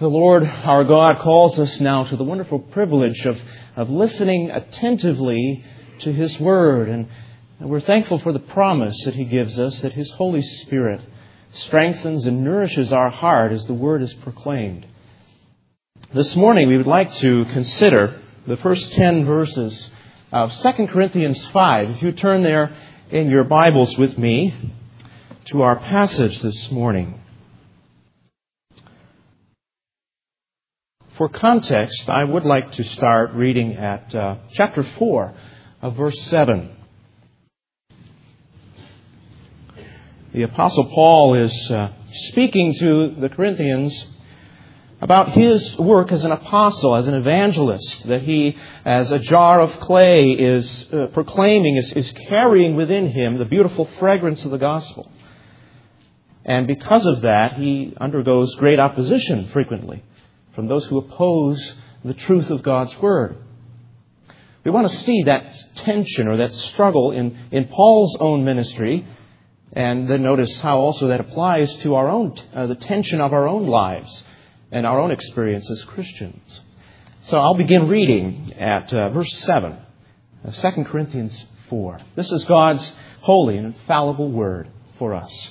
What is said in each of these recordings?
The Lord our God calls us now to the wonderful privilege of listening attentively to His Word. And we're thankful for the promise that He gives us that His Holy Spirit strengthens and nourishes our heart as the Word is proclaimed. This morning we would like to consider the first 10 verses of 2 Corinthians 5. If you turn there in your Bibles with me to our passage this morning. For context, I would like to start reading at chapter 4 of verse 7. The Apostle Paul is speaking to the Corinthians about his work as an apostle, as an evangelist, that he, as a jar of clay, is proclaiming, is carrying within him the beautiful fragrance of the gospel. And because of that, he undergoes great opposition frequently from those who oppose the truth of God's Word. We want to see that tension or that struggle in Paul's own ministry, and then notice how also that applies to our own, the tension of our own lives and our own experience as Christians. So I'll begin reading at verse 7 of 2 Corinthians 4. This is God's holy and infallible Word for us.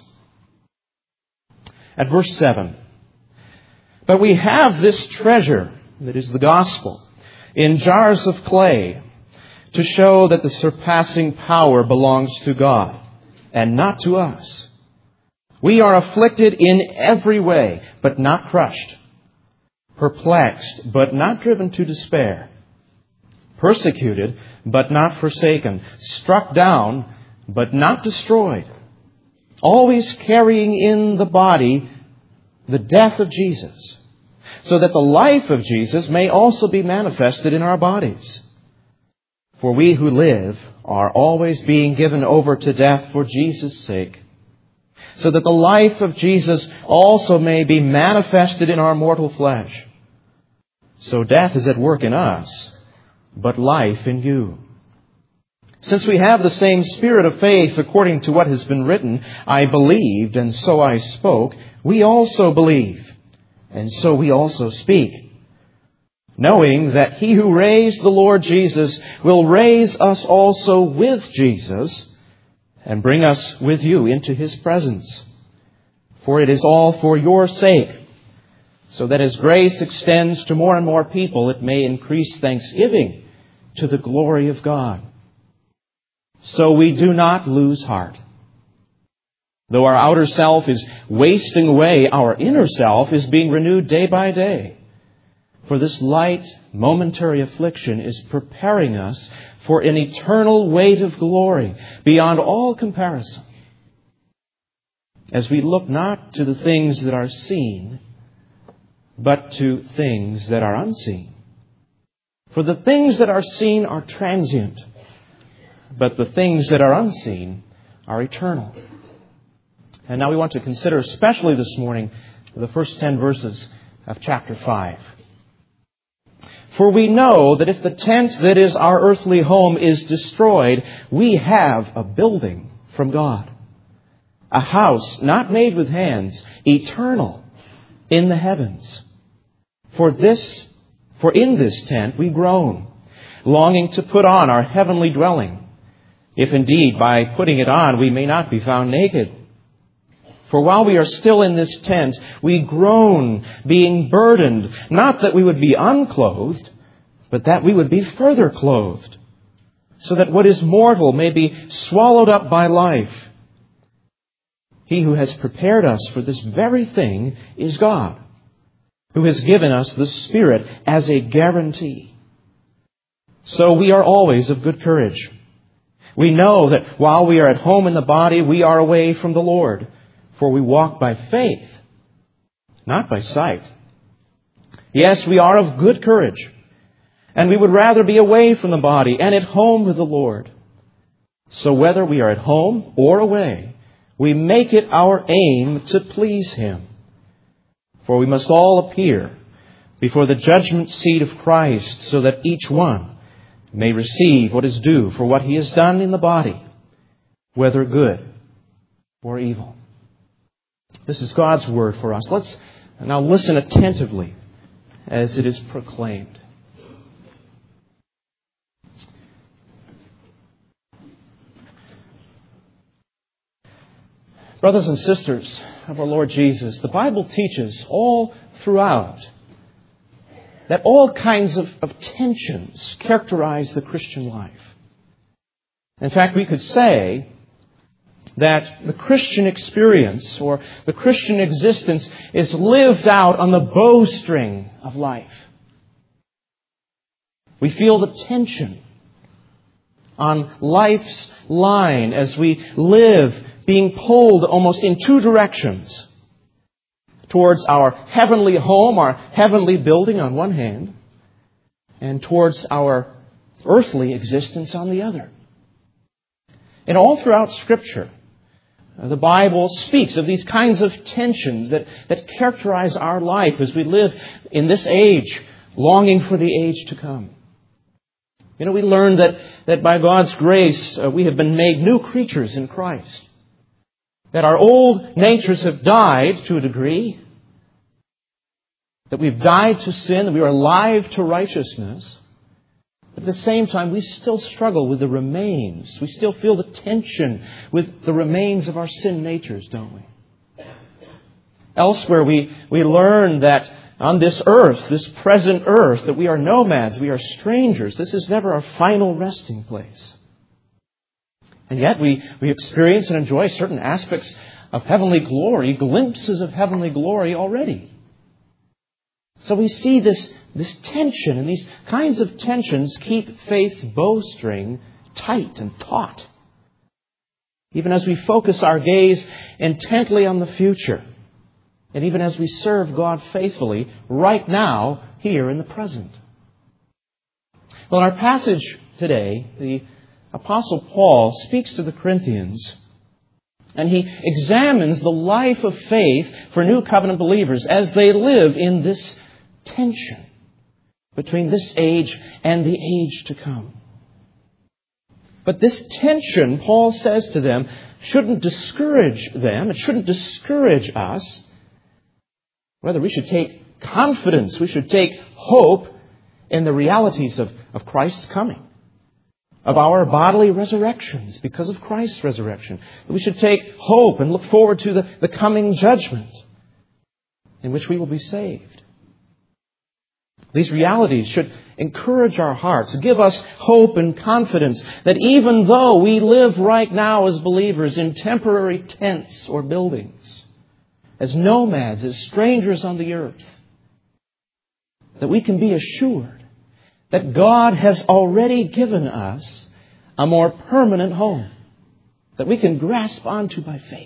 At verse 7. But we have this treasure, that is the gospel, in jars of clay, to show that the surpassing power belongs to God and not to us. We are afflicted in every way, but not crushed, perplexed, but not driven to despair, persecuted, but not forsaken, struck down, but not destroyed, always carrying in the body the death of Jesus, so that the life of Jesus may also be manifested in our bodies. For we who live are always being given over to death for Jesus' sake, so that the life of Jesus also may be manifested in our mortal flesh. So death is at work in us, but life in you. Since we have the same spirit of faith, according to what has been written, I believed, and so I spoke, we also believe, and so we also speak, knowing that He who raised the Lord Jesus will raise us also with Jesus and bring us with you into His presence. For it is all for your sake, so that as grace extends to more and more people, it may increase thanksgiving to the glory of God. So we do not lose heart. Though our outer self is wasting away, our inner self is being renewed day by day. For this light, momentary affliction is preparing us for an eternal weight of glory beyond all comparison, as we look not to the things that are seen, but to things that are unseen. For the things that are seen are transient, but the things that are unseen are eternal. And now we want to consider especially this morning the first 10 verses of chapter 5. For we know that if the tent that is our earthly home is destroyed, we have a building from God, a house not made with hands, eternal in the heavens. For in this tent we groan, longing to put on our heavenly dwelling, if indeed by putting it on we may not be found naked. For while we are still in this tent, we groan, being burdened, not that we would be unclothed, but that we would be further clothed, so that what is mortal may be swallowed up by life. He who has prepared us for this very thing is God, who has given us the Spirit as a guarantee. So we are always of good courage. We know that while we are at home in the body, we are away from the Lord. For we walk by faith, not by sight. Yes, we are of good courage, and we would rather be away from the body and at home with the Lord. So whether we are at home or away, we make it our aim to please Him. For we must all appear before the judgment seat of Christ, so that each one may receive what is due for what he has done in the body, whether good or evil. This is God's word for us. Let's now listen attentively as it is proclaimed. Brothers and sisters of our Lord Jesus, the Bible teaches all throughout that all kinds of tensions characterize the Christian life. In fact, we could say that the Christian experience or the Christian existence is lived out on the bowstring of life. We feel the tension on life's line as we live, being pulled almost in two directions. Towards our heavenly home, our heavenly building on one hand, and towards our earthly existence on the other. And all throughout Scripture, the Bible speaks of these kinds of tensions that characterize our life as we live in this age, longing for the age to come. You know, we learn that by God's grace, we have been made new creatures in Christ. That our old natures have died to a degree. That we've died to sin, that we are alive to righteousness. But at the same time, we still struggle with the remains. We still feel the tension with the remains of our sin natures, don't we? Elsewhere, we learn that on this earth, this present earth, that we are nomads, we are strangers. This is never our final resting place. And yet we experience and enjoy certain aspects of heavenly glory, glimpses of heavenly glory already. So we see this tension, and these kinds of tensions keep faith's bowstring tight and taut. Even as we focus our gaze intently on the future, and even as we serve God faithfully right now, here in the present. Well, in our passage today, the Apostle Paul speaks to the Corinthians, and he examines the life of faith for New Covenant believers as they live in this tension between this age and the age to come. But this tension, Paul says to them, shouldn't discourage them. It shouldn't discourage us. Rather, we should take confidence. We should take hope in the realities of Christ's coming. Of our bodily resurrections because of Christ's resurrection. We should take hope and look forward to the coming judgment in which we will be saved. These realities should encourage our hearts, give us hope and confidence that even though we live right now as believers in temporary tents or buildings, as nomads, as strangers on the earth, that we can be assured that God has already given us a more permanent home that we can grasp onto by faith.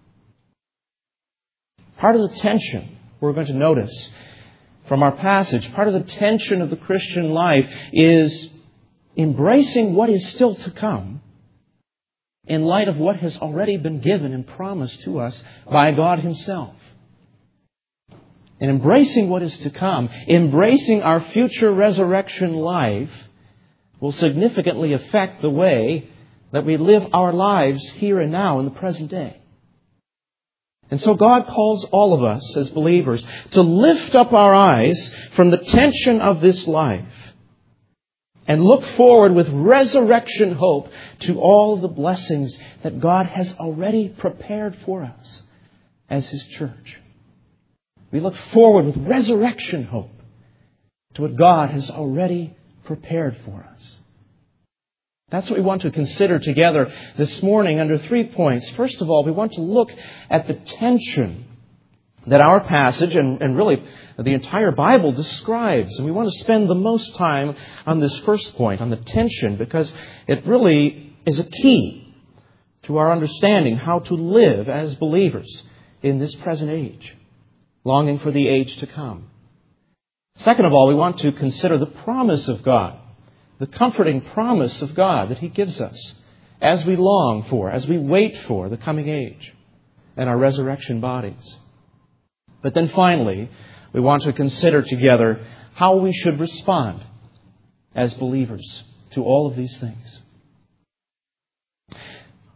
Part of the tension we're going to notice from our passage, part of the tension of the Christian life is embracing what is still to come in light of what has already been given and promised to us by God Himself. And embracing what is to come, embracing our future resurrection life, will significantly affect the way that we live our lives here and now in the present day. And so God calls all of us as believers to lift up our eyes from the tension of this life and look forward with resurrection hope to all the blessings that God has already prepared for us as His church. We look forward with resurrection hope to what God has already prepared for us. That's what we want to consider together this morning under 3 points. First of all, we want to look at the tension that our passage and really the entire Bible describes. And we want to spend the most time on this first point, on the tension, because it really is a key to our understanding how to live as believers in this present age, longing for the age to come. Second of all, we want to consider the promise of God, the comforting promise of God that He gives us as we long for, as we wait for the coming age and our resurrection bodies. But then finally, we want to consider together how we should respond as believers to all of these things.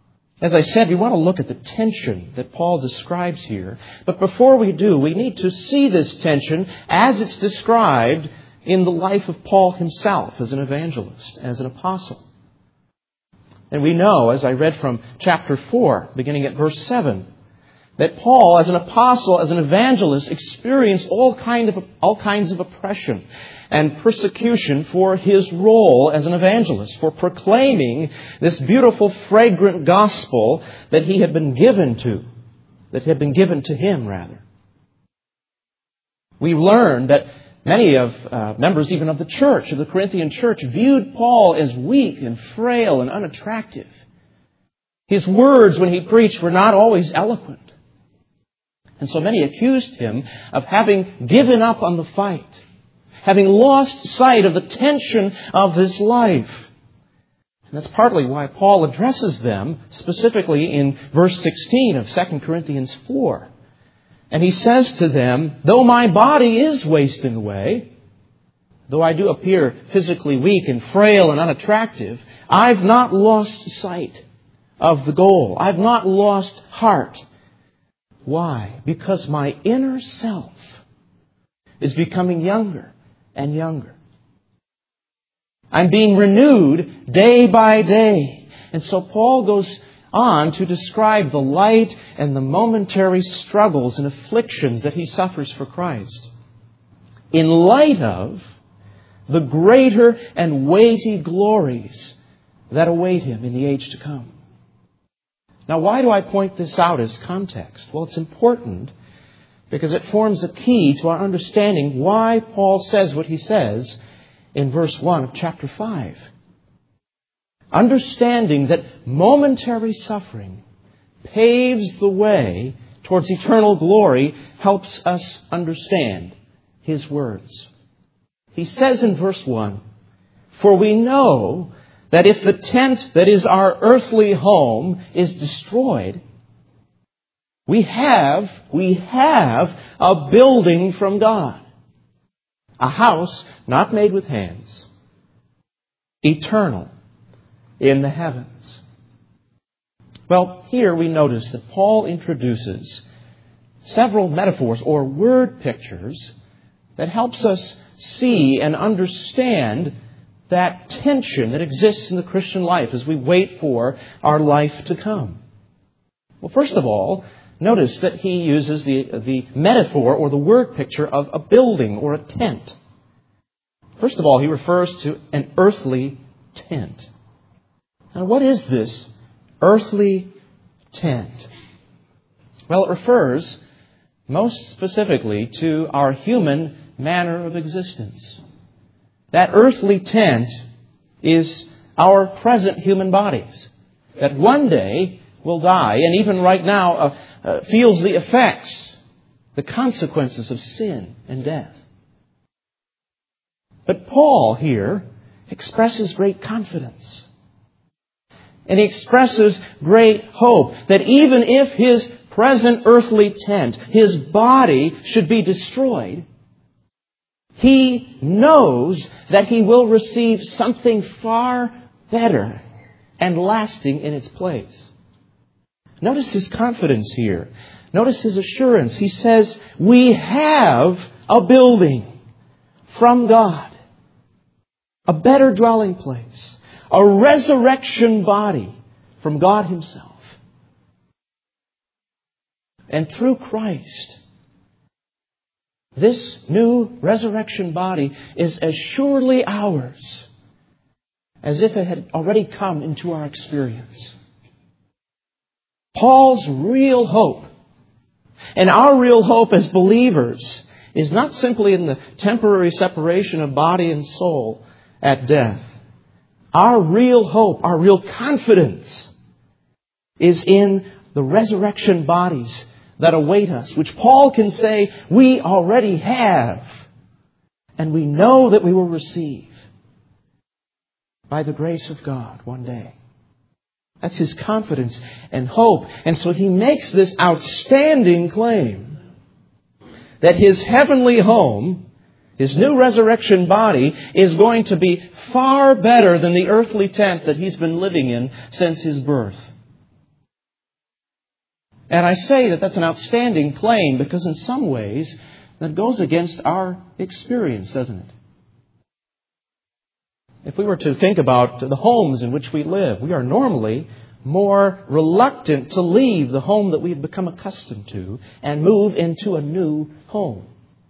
As I said, we want to look at the tension that Paul describes here. But before we do, we need to see this tension as it's described in the life of Paul himself as an evangelist, as an apostle. And we know, as I read from chapter 4, beginning at verse 7, that Paul, as an apostle, as an evangelist, experienced all kinds of oppression and persecution for his role as an evangelist, for proclaiming this beautiful, fragrant gospel that he had been given to him, rather. We learned that many of members even of the church, of the Corinthian church, viewed Paul as weak and frail and unattractive. His words when he preached were not always eloquent. And so many accused him of having given up on the fight, having lost sight of the tension of this life. And that's partly why Paul addresses them specifically in verse 16 of 2 Corinthians 4. And he says to them, though my body is wasting away, though I do appear physically weak and frail and unattractive, I've not lost sight of the goal. I've not lost heart. Why? Because my inner self is becoming younger and younger. I'm being renewed day by day. And so Paul goes on to describe the light and the momentary struggles and afflictions that he suffers for Christ, in light of the greater and weighty glories that await him in the age to come. Now, why do I point this out as context? Well, it's important because it forms a key to our understanding why Paul says what he says in verse 1 of chapter 5. Understanding that momentary suffering paves the way towards eternal glory helps us understand his words. He says in verse 1, for we know that if the tent that is our earthly home is destroyed, we have a building from God, a house not made with hands, eternal in the heavens. Well, here we notice that Paul introduces several metaphors or word pictures that helps us see and understand that tension that exists in the Christian life as we wait for our life to come. Well, first of all, notice that he uses the metaphor or the word picture of a building or a tent. First of all, he refers to an earthly tent. Now, what is this earthly tent? Well, it refers most specifically to our human manner of existence. That earthly tent is our present human bodies that one day will die and even right now feels the effects, the consequences of sin and death. But Paul here expresses great confidence. And he expresses great hope that even if his present earthly tent, his body, should be destroyed, he knows that he will receive something far better and lasting in its place. Notice his confidence here. Notice his assurance. He says, we have a building from God, a better dwelling place, a resurrection body from God himself. And through Christ, this new resurrection body is as surely ours as if it had already come into our experience. Paul's real hope, and our real hope as believers, is not simply in the temporary separation of body and soul at death. Our real hope, our real confidence is in the resurrection bodies that await us, which Paul can say we already have, and we know that we will receive by the grace of God one day. That's his confidence and hope. And so he makes this outstanding claim that his heavenly home, his new resurrection body, is going to be far better than the earthly tent that he's been living in since his birth. And I say that that's an outstanding claim because in some ways that goes against our experience, doesn't it? If we were to think about the homes in which we live, we are normally more reluctant to leave the home that we've become accustomed to and move into a new home.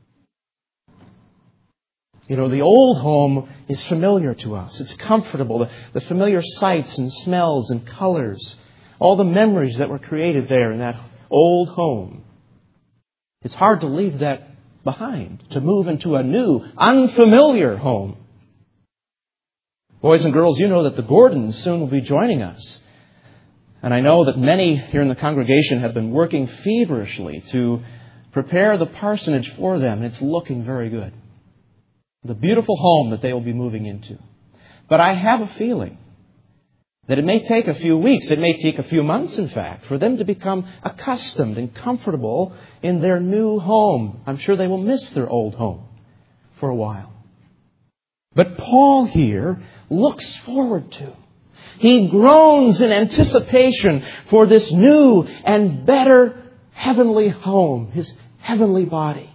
You know, the old home is familiar to us. It's comfortable. The familiar sights and smells and colors, all the memories that were created there in that old home. It's hard to leave that behind, to move into a new, unfamiliar home. Boys and girls, you know that the Gordons soon will be joining us. And I know that many here in the congregation have been working feverishly to prepare the parsonage for them. And it's looking very good. The beautiful home that they will be moving into. But I have a feeling that it may take a few weeks, it may take a few months, in fact, for them to become accustomed and comfortable in their new home. I'm sure they will miss their old home for a while. But Paul here looks forward to. He groans in anticipation for this new and better heavenly home, his heavenly body.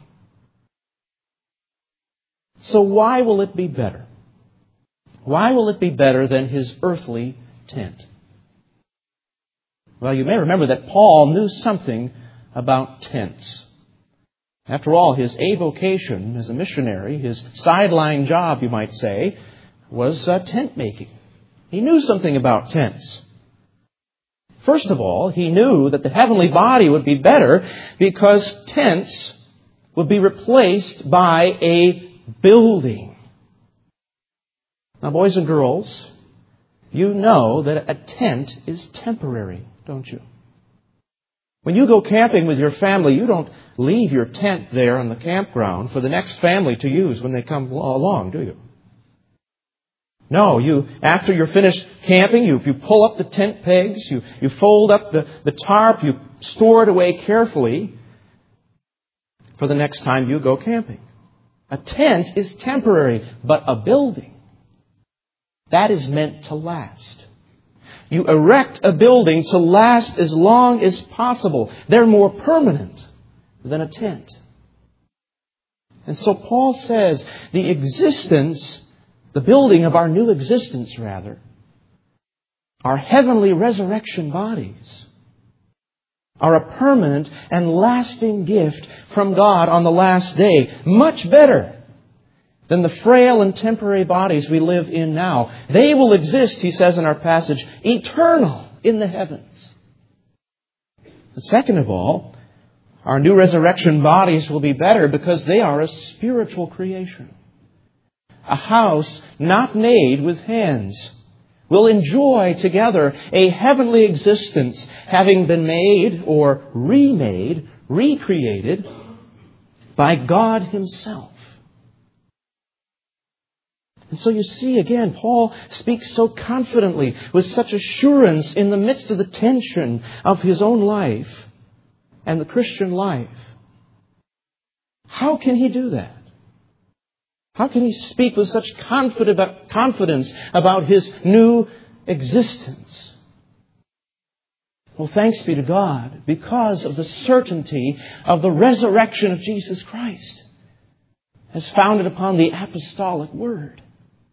So why will it be better? Why will it be better than his earthly tent? Well, you may remember that Paul knew something about tents. After all, his avocation as a missionary, his sideline job, you might say, was tent making. He knew something about tents. First of all, he knew that the heavenly body would be better because tents would be replaced by a building. Now, boys and girls, you know that a tent is temporary, don't you? When you go camping with your family, you don't leave your tent there on the campground for the next family to use when they come along, do you? No, after you're finished camping, you pull up the tent pegs, you fold up the tarp, you store it away carefully for the next time you go camping. A tent is temporary, but a building, that is meant to last. You erect a building to last as long as possible. They're more permanent than a tent. And so Paul says the building of our new existence, our heavenly resurrection bodies, are a permanent and lasting gift from God on the last day. Much better than the frail and temporary bodies we live in now. They will exist, he says in our passage, eternal in the heavens. And second of all, our new resurrection bodies will be better because they are a spiritual creation. A house not made with hands. We'll enjoy together a heavenly existence, having been made or remade, recreated by God Himself. And so you see, again, Paul speaks so confidently, with such assurance in the midst of the tension of his own life and the Christian life. How can he do that? How can he speak with such confidence about his new existence? Well, thanks be to God, because of the certainty of the resurrection of Jesus Christ, as founded upon the apostolic word.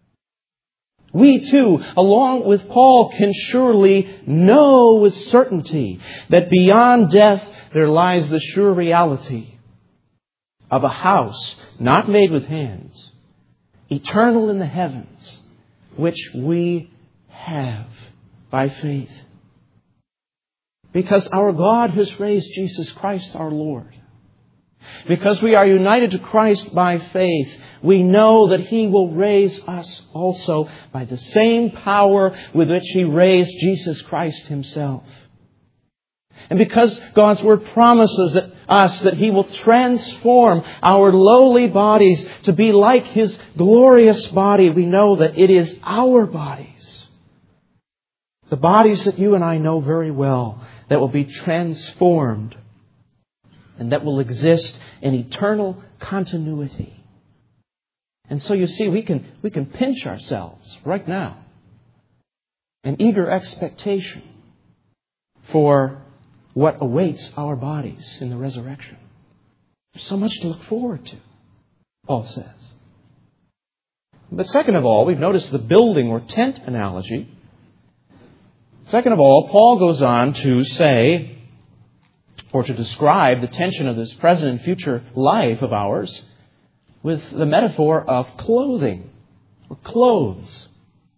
We too, along with Paul, can surely know with certainty that beyond death there lies the sure reality of a house not made with hands, eternal in the heavens, which we have by faith. Because our God has raised Jesus Christ our Lord. Because we are united to Christ by faith, we know that He will raise us also by the same power with which He raised Jesus Christ Himself. And because God's Word promises us that He will transform our lowly bodies to be like His glorious body, we know that it is our bodies, the bodies that you and I know very well, that will be transformed and that will exist in eternal continuity. And so you see, we can pinch ourselves right now in eager expectation for what awaits our bodies in the resurrection. There's so much to look forward to, Paul says. But second of all, we've noticed the building or tent analogy. Second of all, Paul goes on to say, or to describe the tension of this present and future life of ours with the metaphor of clothing or clothes.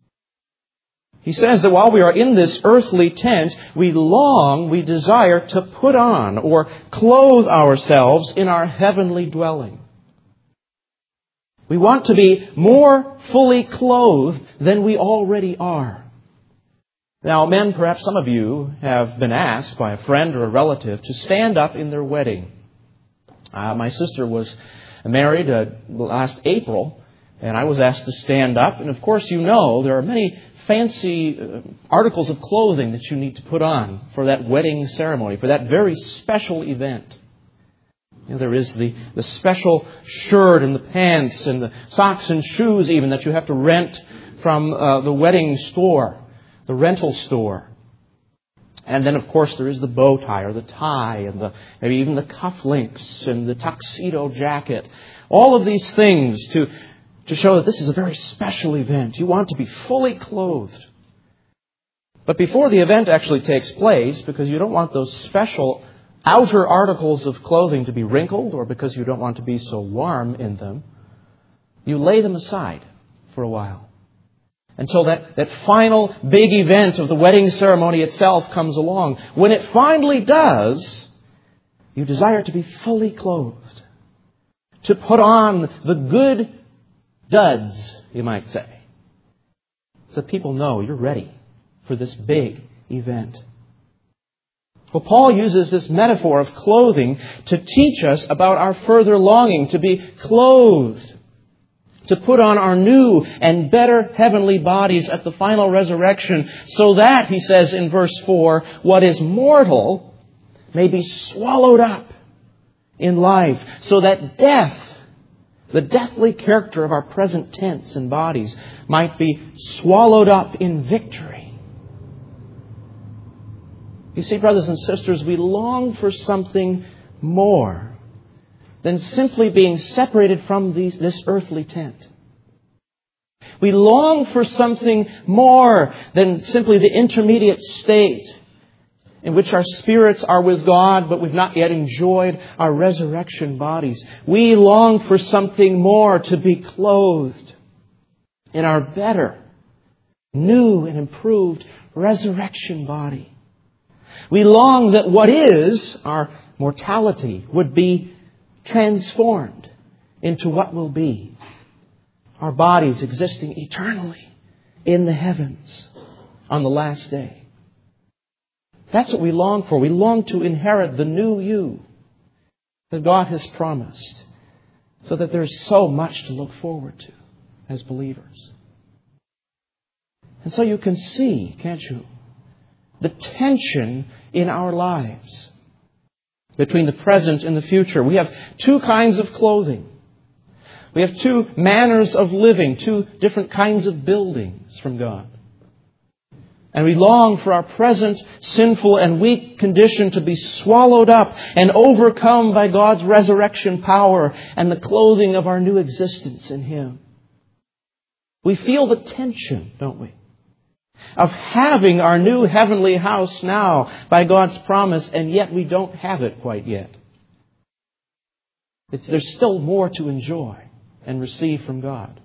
He says that while we are in this earthly tent, we desire to put on or clothe ourselves in our heavenly dwelling. We want to be more fully clothed than we already are. Now, men, perhaps some of you have been asked by a friend or a relative to stand up in their wedding. My sister was married last April, and I was asked to stand up. And of course, you know, there are many fancy articles of clothing that you need to put on for that wedding ceremony, for that very special event. You know, there is the special shirt and the pants and the socks and shoes even that you have to rent from the wedding store, the rental store. And then, of course, there is the bow tie or the tie and maybe even the cufflinks and the tuxedo jacket. All of these things to show that this is a very special event. You want to be fully clothed. But before the event actually takes place, because you don't want those special outer articles of clothing to be wrinkled, or because you don't want to be so warm in them, you lay them aside for a while until that final big event of the wedding ceremony itself comes along. When it finally does, you desire to be fully clothed, to put on the good duds, you might say, so people know you're ready for this big event. Well, Paul uses this metaphor of clothing to teach us about our further longing to be clothed, to put on our new and better heavenly bodies at the final resurrection, so that, he says in verse 4, what is mortal may be swallowed up in life, so that death, the deathly character of our present tents and bodies, might be swallowed up in victory. You see, brothers and sisters, we long for something more than simply being separated from this earthly tent. We long for something more than simply the intermediate state in which our spirits are with God, but we've not yet enjoyed our resurrection bodies. We long for something more, to be clothed in our better, new and improved resurrection body. We long that what is our mortality would be transformed into what will be our bodies existing eternally in the heavens on the last day. That's what we long for. We long to inherit the new you that God has promised, so that there's so much to look forward to as believers. And so you can see, can't you, the tension in our lives between the present and the future. We have two kinds of clothing. We have two manners of living, two different kinds of buildings from God. And we long for our present sinful and weak condition to be swallowed up and overcome by God's resurrection power and the clothing of our new existence in Him. We feel the tension, don't we, of having our new heavenly house now by God's promise, and yet we don't have it quite yet. There's still more to enjoy and receive from God.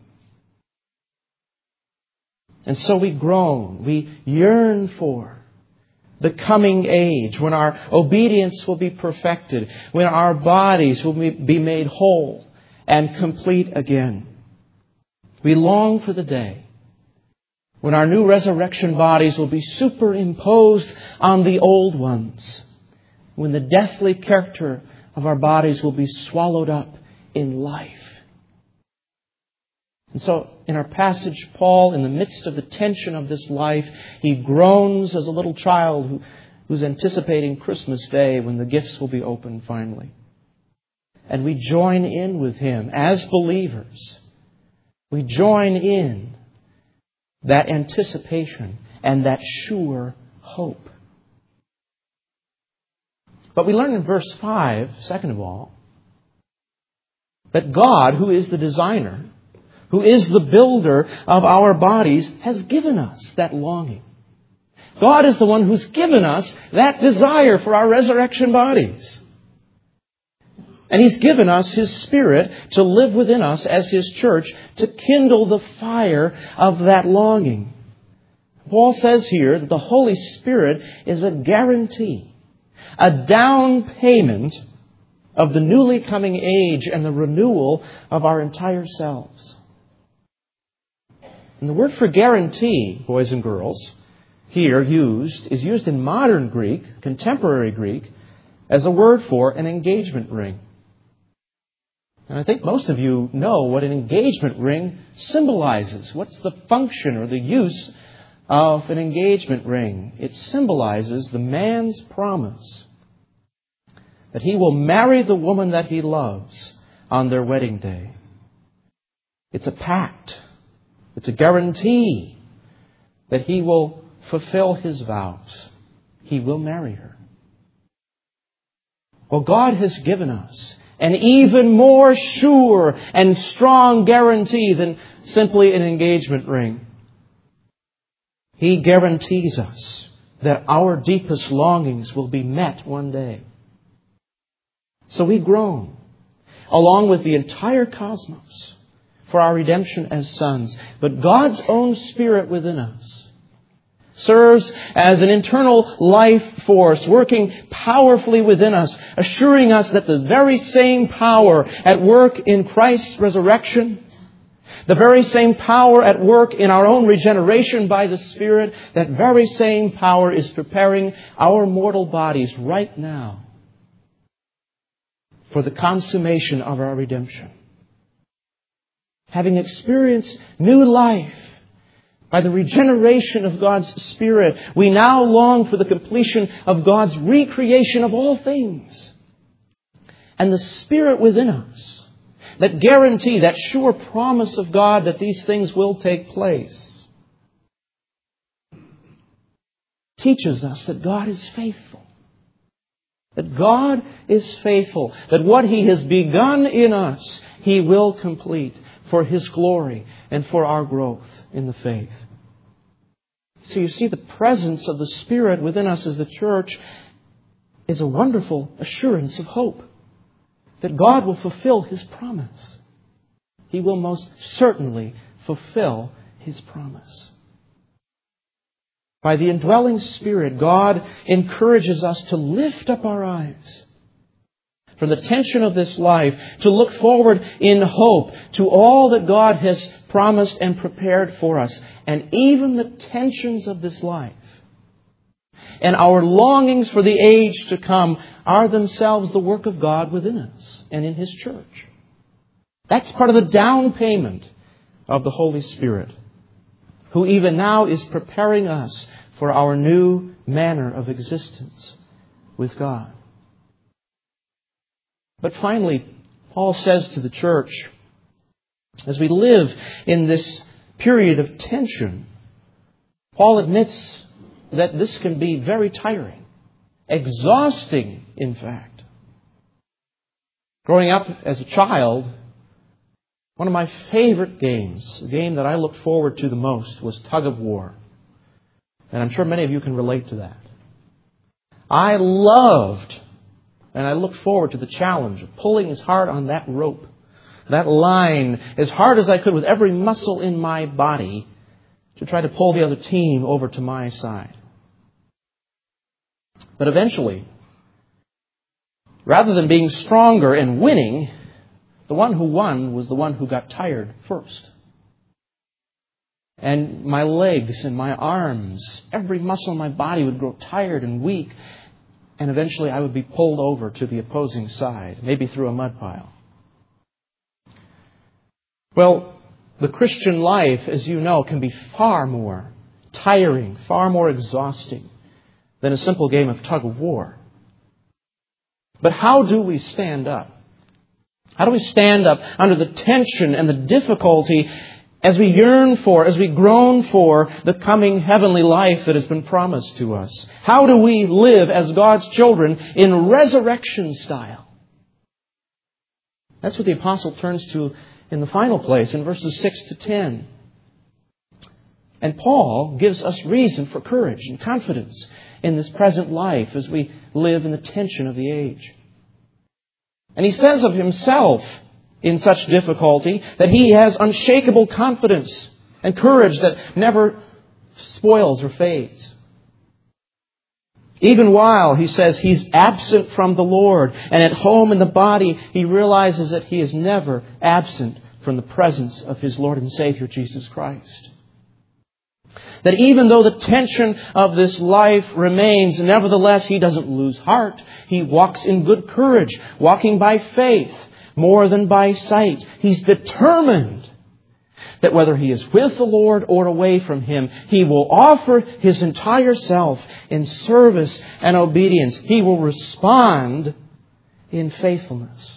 And so we groan, we yearn for the coming age when our obedience will be perfected, when our bodies will be made whole and complete again. We long for the day when our new resurrection bodies will be superimposed on the old ones, when the deathly character of our bodies will be swallowed up in life. And so, in our passage, Paul, in the midst of the tension of this life, he groans as a little child who's anticipating Christmas Day when the gifts will be opened finally. And we join in with him as believers. We join in that anticipation and that sure hope. But we learn in verse 5, second of all, that God, who is the designer, who is the builder of our bodies, has given us that longing. God is the one who's given us that desire for our resurrection bodies. And He's given us His Spirit to live within us as His church to kindle the fire of that longing. Paul says here that the Holy Spirit is a guarantee, a down payment of the newly coming age and the renewal of our entire selves. And the word for guarantee, boys and girls, here is used in modern Greek, contemporary Greek, as a word for an engagement ring. And I think most of you know what an engagement ring symbolizes. What's the function or the use of an engagement ring? It symbolizes the man's promise that he will marry the woman that he loves on their wedding day. It's a pact. It's a guarantee that he will fulfill his vows. He will marry her. Well, God has given us an even more sure and strong guarantee than simply an engagement ring. He guarantees us that our deepest longings will be met one day. So we groan, along with the entire cosmos, for our redemption as sons. But God's own Spirit within us serves as an internal life force, working powerfully within us, assuring us that the very same power at work in Christ's resurrection, the very same power at work in our own regeneration by the Spirit, that very same power is preparing our mortal bodies right now for the consummation of our redemption. Having experienced new life by the regeneration of God's Spirit, we now long for the completion of God's recreation of all things. And the Spirit within us, that guarantee, that sure promise of God that these things will take place, teaches us that God is faithful. That God is faithful. That what He has begun in us, He will complete for His glory and for our growth in the faith. So you see, the presence of the Spirit within us as the church is a wonderful assurance of hope. That God will fulfill His promise. He will most certainly fulfill His promise. By the indwelling Spirit, God encourages us to lift up our eyes from the tension of this life, to look forward in hope to all that God has promised and prepared for us, and even the tensions of this life. And our longings for the age to come are themselves the work of God within us and in His church. That's part of the down payment of the Holy Spirit, who even now is preparing us for our new manner of existence with God. But finally, Paul says to the church, as we live in this period of tension, Paul admits that this can be very tiring, exhausting, in fact. Growing up as a child, one of my favorite games, the game that I looked forward to the most, was tug of war. And I'm sure many of you can relate to that. I loved and I looked forward to the challenge of pulling as hard on that rope, that line, as hard as I could with every muscle in my body to try to pull the other team over to my side. But eventually, rather than being stronger and winning, the one who won was the one who got tired first. And my legs and my arms, every muscle in my body would grow tired and weak. And eventually I would be pulled over to the opposing side, maybe through a mud pile. Well, the Christian life, as you know, can be far more tiring, far more exhausting than a simple game of tug of war. But how do we stand up? How do we stand up under the tension and the difficulty as we yearn for, as we groan for the coming heavenly life that has been promised to us? How do we live as God's children in resurrection style? That's what the apostle turns to in the final place, in verses 6 to 10. And Paul gives us reason for courage and confidence in this present life as we live in the tension of the age. And he says of himself in such difficulty that he has unshakable confidence and courage that never spoils or fades. Even while, he says, he's absent from the Lord and at home in the body, he realizes that he is never absent from the presence of his Lord and Savior, Jesus Christ. That even though the tension of this life remains, nevertheless, he doesn't lose heart. He walks in good courage, walking by faith more than by sight. He's determined that whether he is with the Lord or away from Him, he will offer his entire self in service and obedience. He will respond in faithfulness.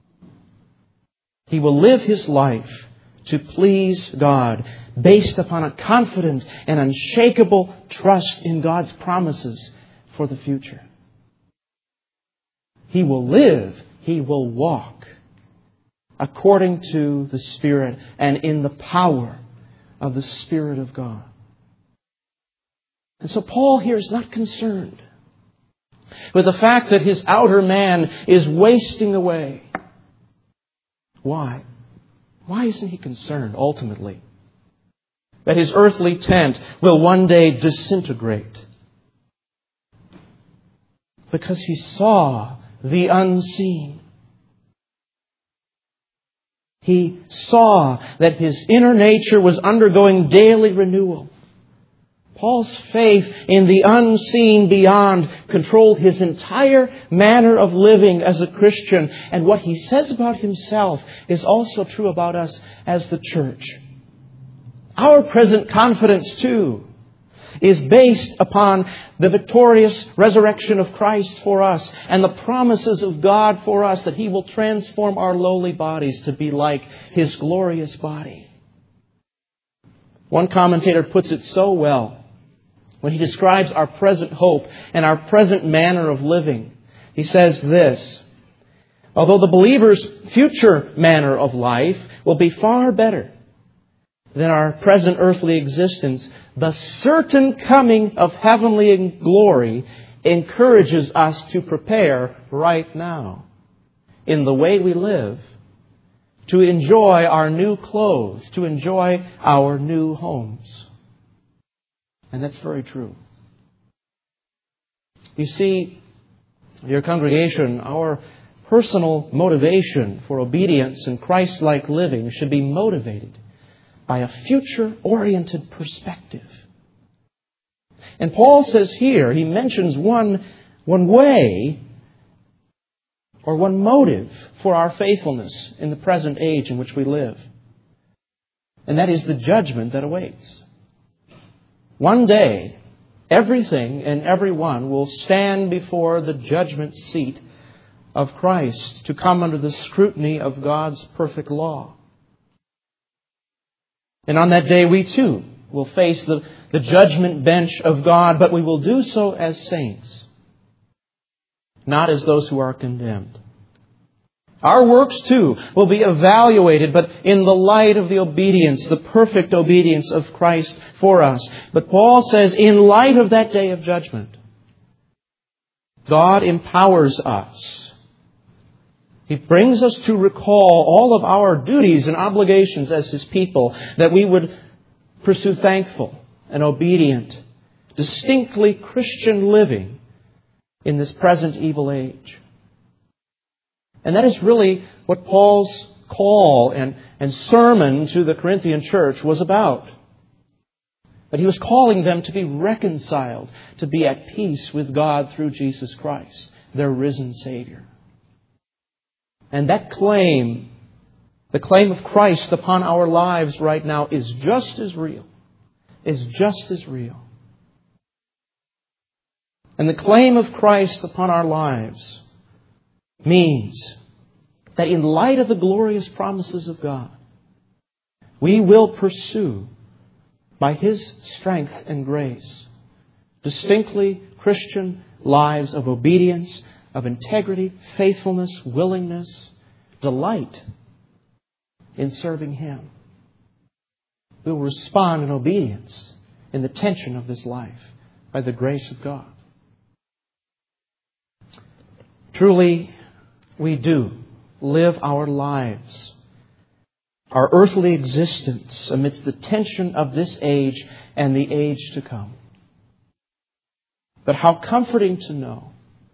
He will live his life to please God, based upon a confident and unshakable trust in God's promises for the future. He will live, he will walk according to the Spirit and in the power of the Spirit of God. And so Paul here is not concerned with the fact that his outer man is wasting away. Why? Why isn't he concerned ultimately that his earthly tent will one day disintegrate? Because he saw the unseen. He saw that his inner nature was undergoing daily renewal. Paul's faith in the unseen beyond controlled his entire manner of living as a Christian. And what he says about himself is also true about us as the church. Our present confidence, too, is based upon the victorious resurrection of Christ for us and the promises of God for us that He will transform our lowly bodies to be like His glorious body. One commentator puts it so well when he describes our present hope and our present manner of living. He says this: although the believer's future manner of life will be far better than our present earthly existence, the certain coming of heavenly glory encourages us to prepare right now in the way we live to enjoy our new clothes, to enjoy our new homes. And that's very true. You see, dear congregation, our personal motivation for obedience and Christ-like living should be motivated by a future-oriented perspective. And Paul says here, he mentions one way or one motive for our faithfulness in the present age in which we live. And that is the judgment that awaits. One day, everything and everyone will stand before the judgment seat of Christ to come under the scrutiny of God's perfect law. And on that day, we too will face the judgment bench of God, but we will do so as saints, not as those who are condemned. Our works too will be evaluated, but in the light of the obedience, the perfect obedience of Christ for us. But Paul says, in light of that day of judgment, God empowers us. He brings us to recall all of our duties and obligations as His people, that we would pursue thankful and obedient, distinctly Christian living in this present evil age. And that is really what Paul's call and sermon to the Corinthian church was about. That he was calling them to be reconciled, to be at peace with God through Jesus Christ, their risen Savior. And that claim, the claim of Christ upon our lives right now, is just as real. Is just as real. And the claim of Christ upon our lives means that in light of the glorious promises of God, we will pursue, by His strength and grace, distinctly Christian lives of obedience, of integrity, faithfulness, willingness, delight in serving Him. We will respond in obedience in the tension of this life by the grace of God. Truly, we do live our lives, our earthly existence, amidst the tension of this age and the age to come. But how comforting to know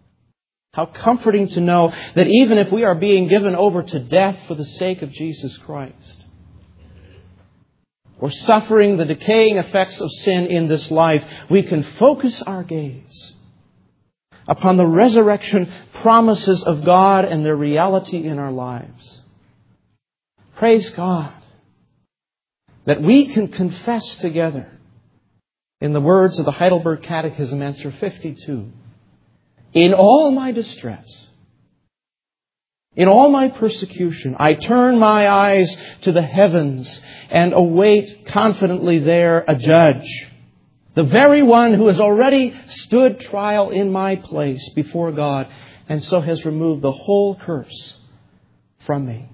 that even if we are being given over to death for the sake of Jesus Christ, or suffering the decaying effects of sin in this life, we can focus our gaze upon the resurrection promises of God and their reality in our lives. Praise God that we can confess together, in the words of the Heidelberg Catechism, answer 52, in all my distress, in all my persecution, I turn my eyes to the heavens and await confidently there a judge, the very one who has already stood trial in my place before God and so has removed the whole curse from me.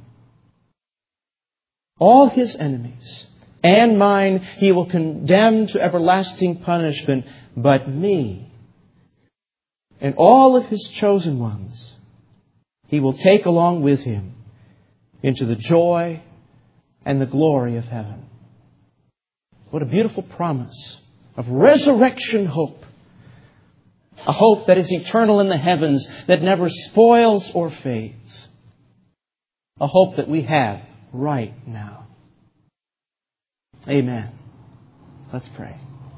All His enemies and mine He will condemn to everlasting punishment, but me and all of His chosen ones He will take along with Him into the joy and the glory of heaven. What a beautiful promise of resurrection hope. A hope that is eternal in the heavens, that never spoils or fades. A hope that we have right now. Amen. Let's pray.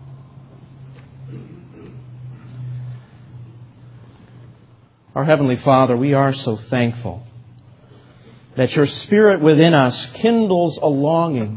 Our Heavenly Father, we are so thankful that Your Spirit within us kindles a longing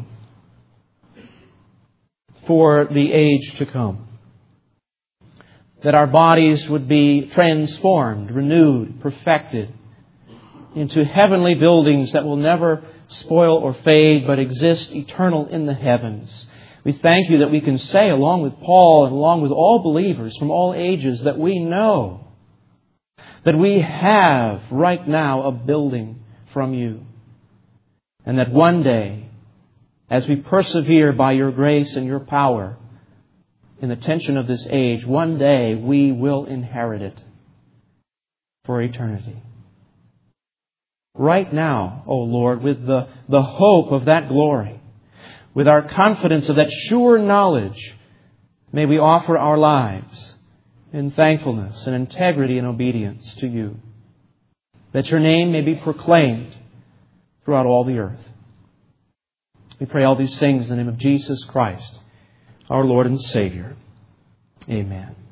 for the age to come. That our bodies would be transformed, renewed, perfected into heavenly buildings that will never spoil or fade, but exist eternal in the heavens. We thank You that we can say, along with Paul and along with all believers from all ages, that we know that we have right now a building from You. And that one day, as we persevere by Your grace and Your power in the tension of this age, one day we will inherit it for eternity. Right now, O Lord, with the hope of that glory, with our confidence of that sure knowledge, may we offer our lives in thankfulness and integrity and obedience to You, that Your name may be proclaimed throughout all the earth. We pray all these things in the name of Jesus Christ, our Lord and Savior. Amen.